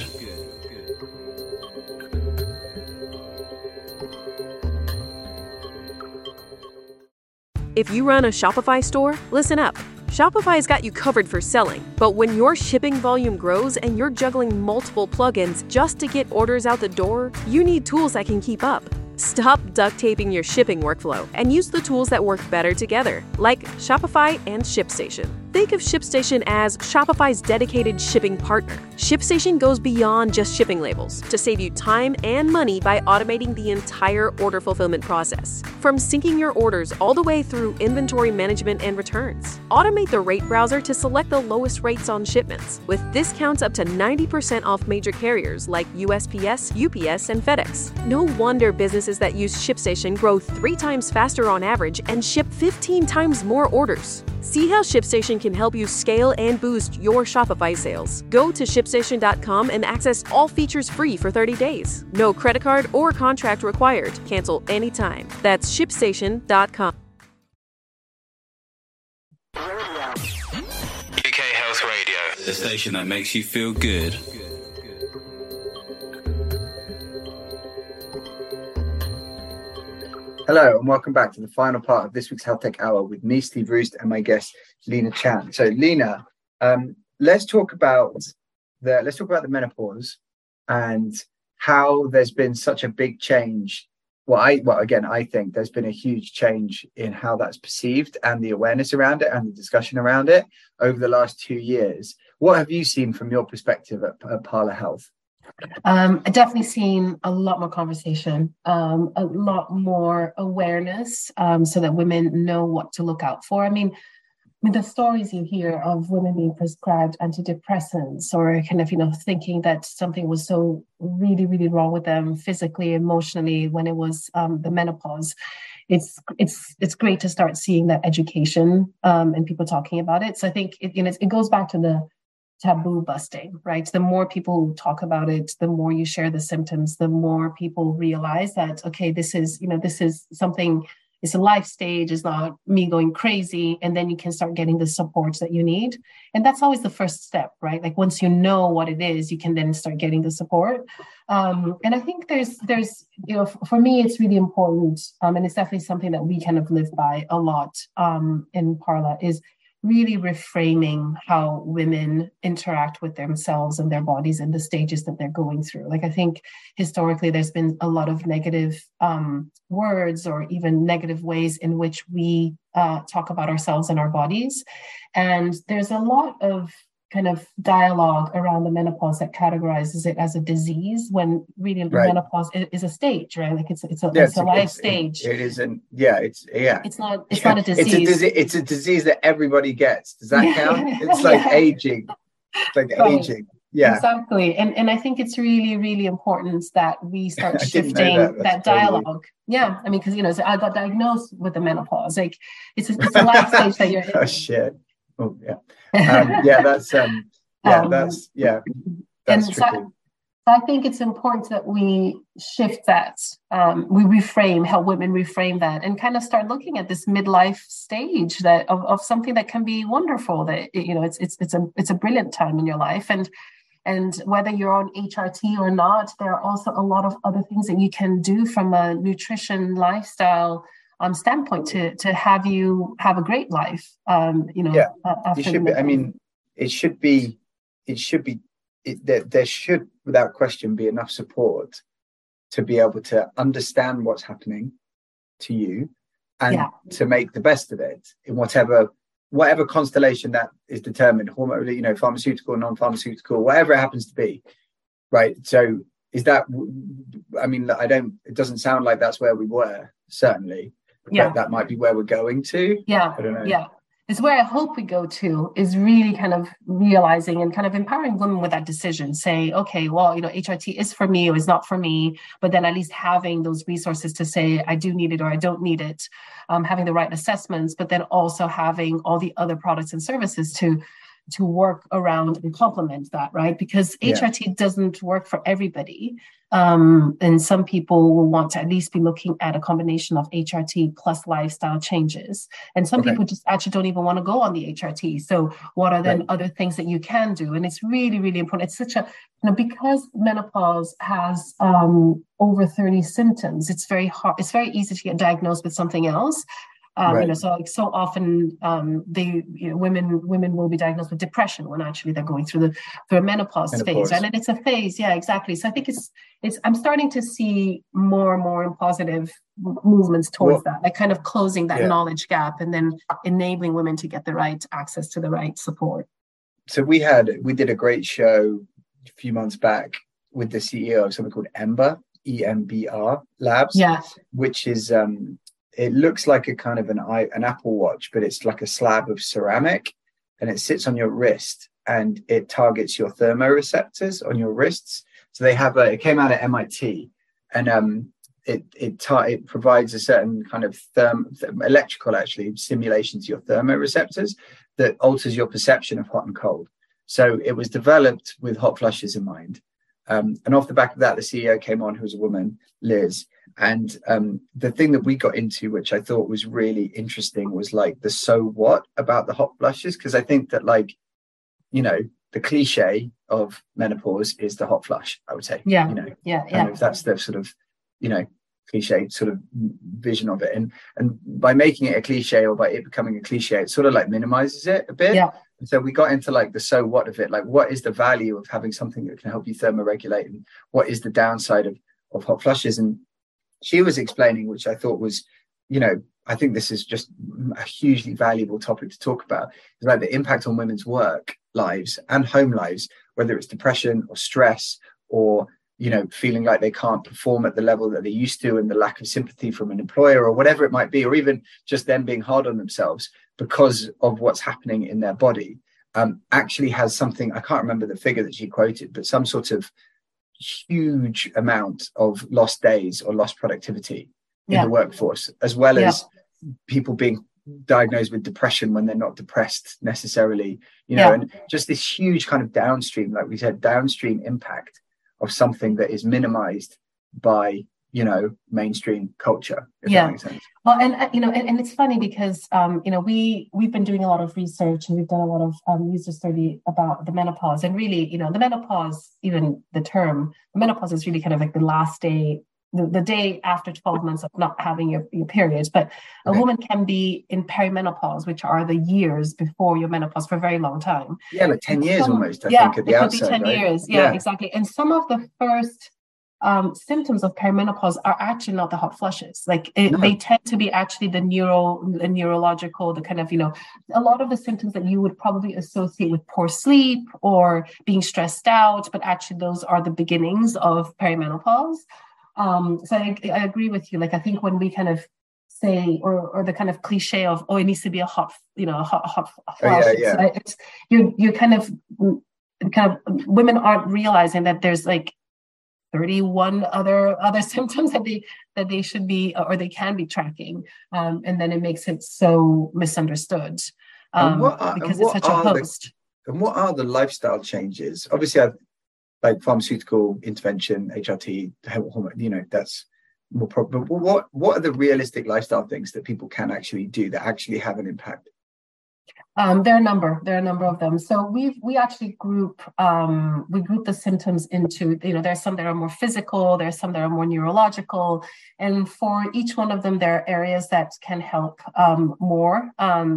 If you run a Shopify store, listen up. Shopify's got you covered for selling, but when your shipping volume grows and you're juggling multiple plugins just to get orders out the door, you need tools that can keep up. Stop duct taping your shipping workflow and use the tools that work better together, like Shopify and ShipStation. Think of ShipStation as Shopify's dedicated shipping partner. ShipStation goes beyond just shipping labels to save you time and money by automating the entire order fulfillment process. From syncing your orders all the way through inventory management and returns. Automate the rate browser to select the lowest rates on shipments, with discounts up to 90% off major carriers like USPS, UPS, and FedEx. No wonder businesses that use ShipStation grow 3 times faster on average and ship 15 times more orders. See how ShipStation can help you scale and boost your Shopify sales. Go to ShipStation.com and access all features free for 30 days. No credit card or contract required. Cancel anytime. That's ShipStation.com. UK Health Radio, the station that makes you feel good. Hello and welcome back to the final part of this week's Health Tech Hour with me, Steve Roost, and my guest, Lena Chan. So, Lena, let's talk about the menopause and how there's been such a big change. I think there's been a huge change in how that's perceived and the awareness around it and the discussion around it over the last 2 years. What have you seen from your perspective at Parla Health? I've definitely seen a lot more conversation, a lot more awareness, so that women know what to look out for. I mean, the stories you hear of women being prescribed antidepressants or kind of, thinking that something was so really, really wrong with them physically, emotionally, when it was the menopause. It's great to start seeing that education and people talking about it. So I think it goes back to the taboo busting, right? The more people talk about it, the more you share the symptoms, the more people realize that, okay, this is something, it's a life stage, it's not me going crazy. And then you can start getting the supports that you need. And that's always the first step, right? Like once you know what it is, you can then start getting the support. And I think there's, for me, it's really important. And it's definitely something that we kind of live by a lot in Parla, is really reframing how women interact with themselves and their bodies and the stages that they're going through. Like, I think historically there's been a lot of negative words or even negative ways in which we talk about ourselves and our bodies. And there's a lot of kind of dialogue around the menopause that categorizes it as a disease, when really menopause is a stage, right? Like it's a life stage. It isn't. Yeah, it's not a disease. It's a disease that everybody gets. Does that count? It's like aging. It's like aging. Yeah, exactly. And I think it's really, really important that we start shifting that dialogue. Yeah, I mean, because I got diagnosed with the menopause. Like it's a life stage that you're in. Oh shit. Oh yeah. That's tricky. So I think it's important that we shift that. We reframe, help women reframe that, and kind of start looking at this midlife stage that of something that can be wonderful. That it's a brilliant time in your life, and whether you're on HRT or not, there are also a lot of other things that you can do from a nutrition lifestyle standpoint to have you have a great life. It should be. I mean, there should, without question, be enough support to be able to understand what's happening to you and to make the best of it in whatever constellation that is determined, hormone, pharmaceutical, non-pharmaceutical, whatever it happens to be. Right. So is that, I mean, it doesn't sound like that's where we were, certainly. Yeah, that might be where we're going to. Yeah, I don't know. Yeah, it's where I hope we go to, is really kind of realizing and kind of empowering women with that decision. Say, okay, well, HRT is for me or is not for me, but then at least having those resources to say I do need it or I don't need it, having the right assessments, but then also having all the other products and services to work around and complement that, right? Because HRT doesn't work for everybody. And some people will want to at least be looking at a combination of HRT plus lifestyle changes. And some people just actually don't even want to go on the HRT. So what are then other things that you can do? And it's really, really important. It's such a, because menopause has over 30 symptoms, it's very hard. It's very easy to get diagnosed with something else. So often women will be diagnosed with depression when actually they're going through the menopause phase, right? And it's a phase, yeah, exactly. So I think it's I'm starting to see more and more positive movements towards that, like kind of closing that knowledge gap and then enabling women to get the right access to the right support. So we did a great show a few months back with the CEO of something called EMBR Labs, which is it looks like a kind of an Apple Watch, but it's like a slab of ceramic, and it sits on your wrist and it targets your thermoreceptors on your wrists. So they have it came out at MIT, and it provides a certain kind of electrical stimulation to your thermoreceptors that alters your perception of hot and cold. So it was developed with hot flushes in mind. And off the back of that, the CEO came on, who was a woman, Liz. And the thing that we got into, which I thought was really interesting, was like the so what about the hot flushes. Because I think that, the cliche of menopause is the hot flush, I would say. That's the sort of, cliche sort of vision of it. And by making it a cliche, or by it becoming a cliche, it sort of like minimizes it a bit. Yeah. And so we got into like the so what of it, like what is the value of having something that can help you thermoregulate, and what is the downside of hot flushes? And she was explaining, which I thought was, I think this is just a hugely valuable topic to talk about, is like the impact on women's work lives and home lives, whether it's depression or stress or, you know, feeling like they can't perform at the level that they used to, and the lack of sympathy from an employer or whatever it might be, or even just them being hard on themselves because of what's happening in their body, actually has something, I can't remember the figure that she quoted, but some sort of huge amount of lost days or lost productivity in the workforce, as well as people being diagnosed with depression when they're not depressed necessarily, you know, and just this huge kind of downstream, like we said, downstream impact of something that is minimized by, you know, mainstream culture, if that makes sense. Well, and you know, and it's funny because you know, we've been doing a lot of research, and we've done a lot of user study about the menopause, and really, you know, the menopause, even the term menopause, is really kind of like the last day, the day after 12 months of not having your periods. But a woman can be in perimenopause, which are the years before your menopause, for a very long time. Yeah, like 10 years almost, I think, at the outset. It could be 10 years. Yeah, exactly. And some of the first symptoms of perimenopause are actually not the hot flushes. Like they tend to be actually the neurological, the kind of, you know, a lot of the symptoms that you would probably associate with poor sleep or being stressed out, but actually those are the beginnings of perimenopause. So I agree with you. Like, I think when we kind of say, or the kind of cliche of, oh, it needs to be a hot flush. It's, you're kind of women aren't realizing that there's like 31 other symptoms that they should be, or they can be tracking. And then it makes it so misunderstood because it's such a host. And what are the lifestyle changes? Obviously, like pharmaceutical intervention, HRT, hormone, you know, that's more problem. But what are the realistic lifestyle things that people can actually do that actually have an impact? There are a number of them. So we actually group the symptoms into, you know, there's some that are more physical, there's some that are more neurological, and for each one of them, there are areas that can help more.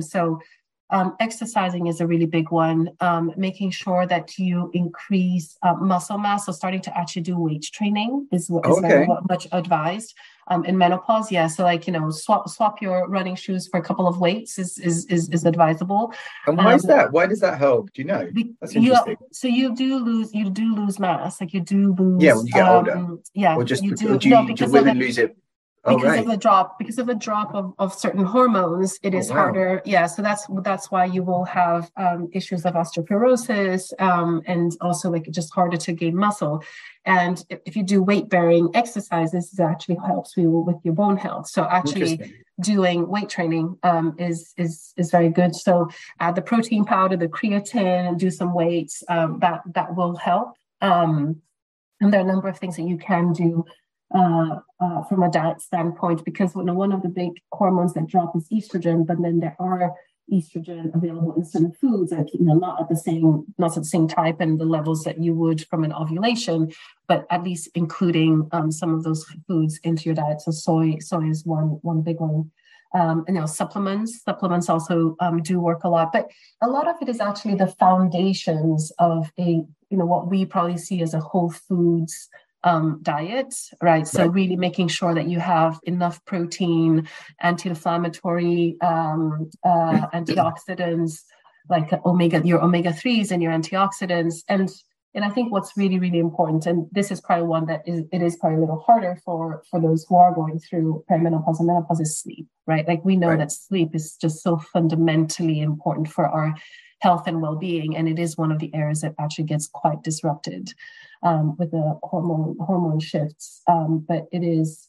Exercising is a really big one. Making sure that you increase muscle mass. So starting to actually do weight training is very much advised in menopause. Yeah. So like, you know, swap your running shoes for a couple of weights is advisable. And why is that? Why does that help? Do you know? That's interesting. So you do lose mass. Like you do lose. Yeah, when you get older. Yeah. Or just do women lose it. Because of the drop of certain hormones, it is harder. Yeah, so that's why you will have issues of osteoporosis, and also like just harder to gain muscle. And if you do weight bearing exercises, it actually helps you with your bone health. So actually doing weight training is very good. So add the protein powder, the creatine, do some weights. That will help. And there are a number of things that you can do from a diet standpoint, because one of the big hormones that drop is estrogen, but then there are estrogen available in certain foods that, you know, not at the same type and the levels that you would from an ovulation, but at least including some of those foods into your diet. So soy is one big one. And, you know, supplements also do work a lot, but a lot of it is actually the foundations of what we probably see as a whole foods diet, right? So really making sure that you have enough protein, anti-inflammatory, antioxidants, like your omega-3s and your antioxidants. And I think what's really, really important, and this is probably one that is probably a little harder for those who are going through perimenopause and menopause, is sleep, right? Like we know that sleep is just so fundamentally important for our health and well-being, and it is one of the areas that actually gets quite disrupted with the hormone shifts. But it is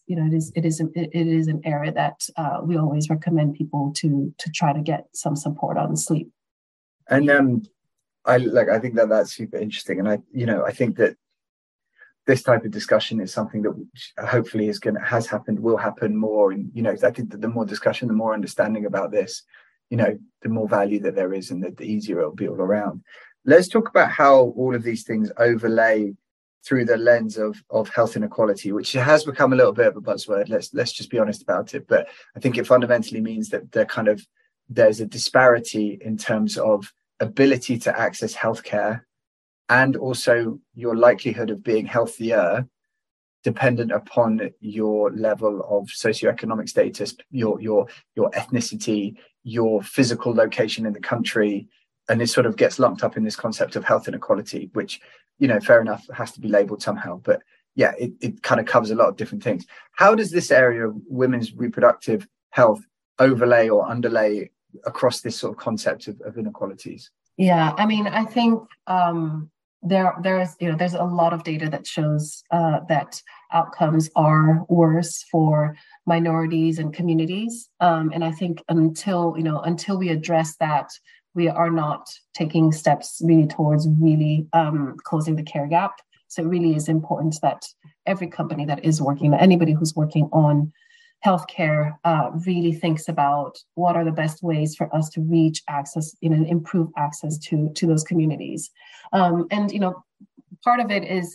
an area that we always recommend people to try to get some support on sleep. And I think that's super interesting, and I think that this type of discussion is something that hopefully has happened, will happen more. And I think that the more discussion, the more understanding about this, the more value that there is, and the easier it'll be all around. Let's talk about how all of these things overlay through the lens of health inequality, which has become a little bit of a buzzword. Let's just be honest about it. But I think it fundamentally means that there's a disparity in terms of ability to access healthcare, and also your likelihood of being healthier dependent upon your level of socioeconomic status, your ethnicity, your physical location in the country. And it sort of gets lumped up in this concept of health inequality, which fair enough, it has to be labeled somehow, but yeah, it kind of covers a lot of different things. How does this area of women's reproductive health overlay or underlay across this sort of concept of inequalities? Yeah, I mean, I think there's a lot of data that shows that outcomes are worse for minorities and communities, and I think until we address that, we are not taking steps really towards really closing the care gap. So it really is important that every company that is working, anybody who's working on healthcare, really thinks about what are the best ways for us to reach access, and improve access to those communities. And part of it is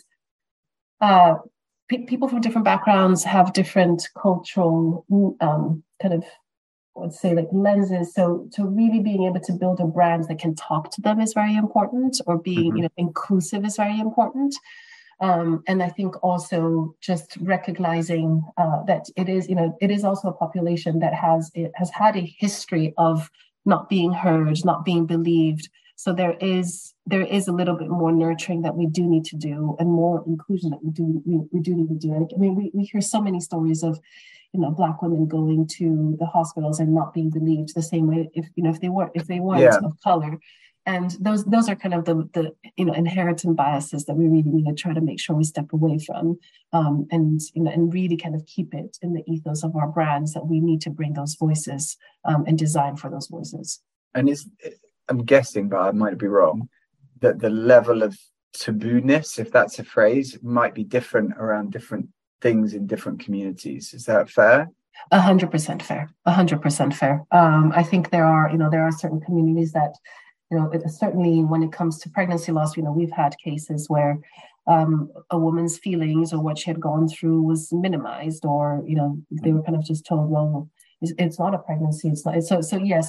people from different backgrounds have different cultural kind of, let's say, like lenses. So really being able to build a brand that can talk to them is very important, or being inclusive is very important. And I think also just recognizing that it is also a population that has had a history of not being heard, not being believed. So there is a little bit more nurturing that we do need to do, and more inclusion that we do need to do. I mean, we hear so many stories of Black women going to the hospitals and not being believed the same way if they weren't of color. And those are kind of the inherent biases that we really need to try to make sure we step away from, and really kind of keep it in the ethos of our brands that we need to bring those voices and design for those voices. And I'm guessing, but I might be wrong, that the level of taboo-ness, if that's a phrase, might be different around different things in different communities. Is that fair? 100% fair. 100% fair. I think there are certain communities that, certainly when it comes to pregnancy loss, we've had cases where a woman's feelings or what she had gone through was minimized, or they were kind of just told, well, it's not a pregnancy. It's not. So yes,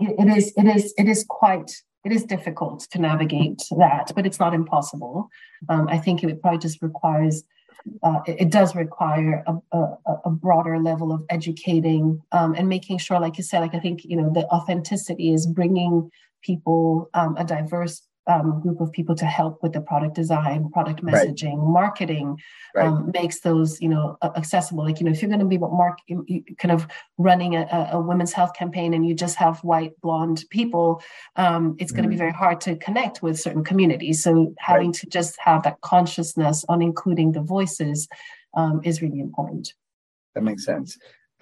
it is difficult to navigate that, but it's not impossible. I think it probably just requires. It does require a broader level of educating and making sure, like you said, I think the authenticity is bringing people, a diverse group of people to help with the product design, product messaging, marketing, makes those accessible. Like if you're going to be kind of running a women's health campaign and you just have white blonde people, it's going to be very hard to connect with certain communities. So having to just have that consciousness on including the voices is really important. That makes sense.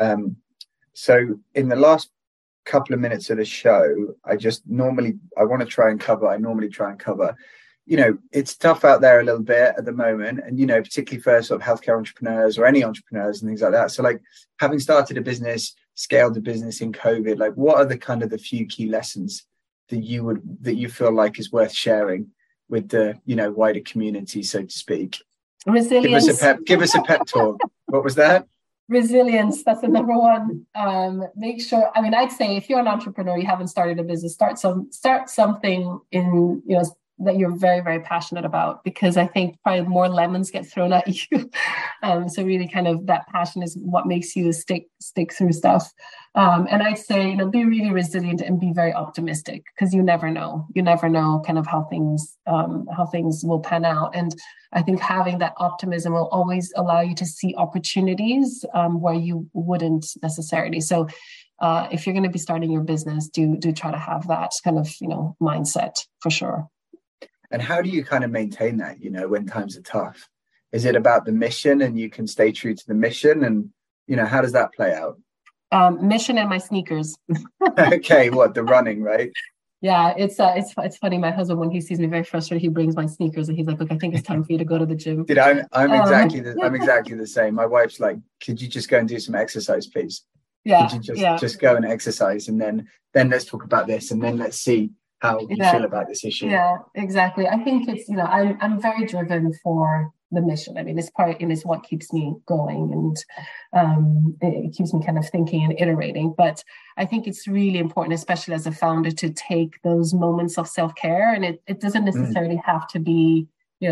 So in the last couple of minutes of the show, I normally try and cover, it's tough out there a little bit at the moment, and particularly for sort of healthcare entrepreneurs or any entrepreneurs and things like that. So like, having started a business, scaled a business in COVID, like what are the few key lessons that you feel like is worth sharing with the wider community, so to speak? Resilience. Give us a pep talk. What was that? Resilience, that's the number one. Make sure, I'd say if you're an entrepreneur, you haven't started a business, start something in, that you're very, very passionate about, because I think probably more lemons get thrown at you. So really kind of that passion is what makes you stick through stuff. And I'd say, be really resilient and be very optimistic, because you never know kind of how things will pan out. And I think having that optimism will always allow you to see opportunities where you wouldn't necessarily. So if you're going to be starting your business, do try to have that kind of, mindset for sure. And how do you kind of maintain that, when times are tough? Is it about the mission and you can stay true to the mission? And, how does that play out? Mission and my sneakers. Okay, the running, right? Yeah, it's funny. My husband, when he sees me very frustrated, he brings my sneakers and he's like, "Look, I think it's time for you to go to the gym." Dude, I'm exactly the same. My wife's like, "Could you just go and do some exercise, please? Yeah, could you just go and exercise, and then let's talk about this, and then let's see how you feel about this issue." Yeah, exactly. I think it's I'm very driven for the mission. It's what keeps me going, and it keeps me kind of thinking and iterating. But I think it's really important, especially as a founder, to take those moments of self-care, and it doesn't necessarily have to be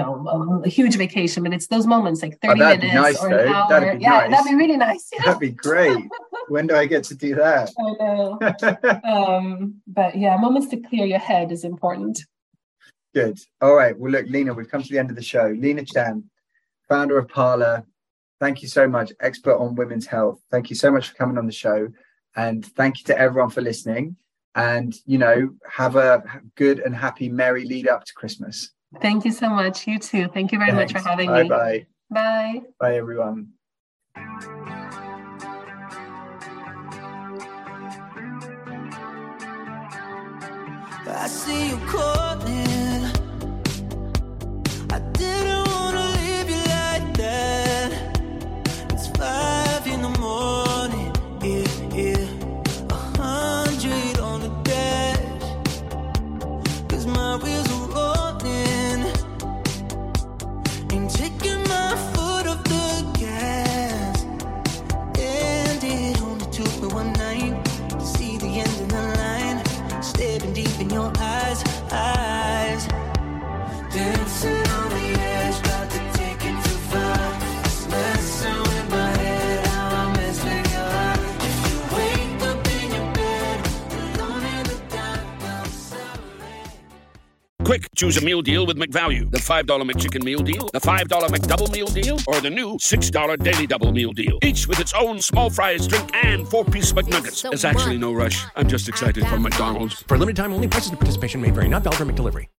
a huge vacation, but it's those moments like 30 minutes nice, or an hour. That'd be nice. That'd be really nice. Yeah. That'd be great. When do I get to do that? I know. But yeah, moments to clear your head is important. Good. All right. Well, look, Lena, we've come to the end of the show. Lena Chan, founder of Parler. Thank you so much. Expert on women's health. Thank you so much for coming on the show. And thank you to everyone for listening. And, have a good and happy, merry lead up to Christmas. Thank you so much. You too. Thank you very much for having me. Bye-bye. Bye. Bye, everyone. I see you calling. I didn't want to leave you like that. It's 5 in the morning. Yeah. 100 on the dash. 'Cause my wheels are rolling. Ain't taking my foot off the gas. And it only took me one night to see the end of the line. Staring deep in your eyes. Dancing on the edge, about to take it too far. It's messing with my head, how I mess with your heart. If you wake up in your bed, alone in the dark, I'll celebrate. Quick, choose a meal deal with McValue. The $5 McChicken meal deal, the $5 McDouble meal deal, or the new $6 Daily Double meal deal. Each with its own small fries, drink, and 4-piece McNuggets. There's actually no rush. I'm just excited for McDonald's. For limited time only, prices and participation may vary. Not valid for McDelivery.